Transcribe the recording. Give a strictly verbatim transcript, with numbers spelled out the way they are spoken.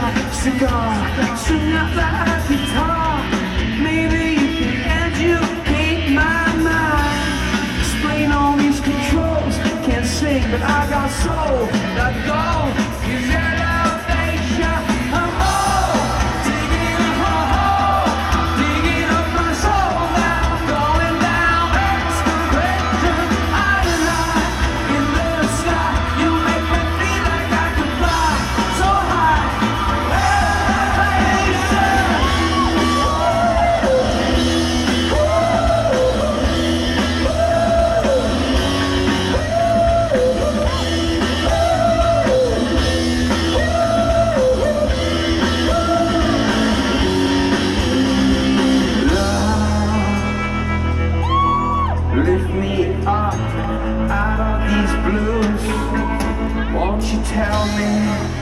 cigar, string out that guitar. Maybe you can educate my mind. Explain all these controls. Can't sing, but I got soul.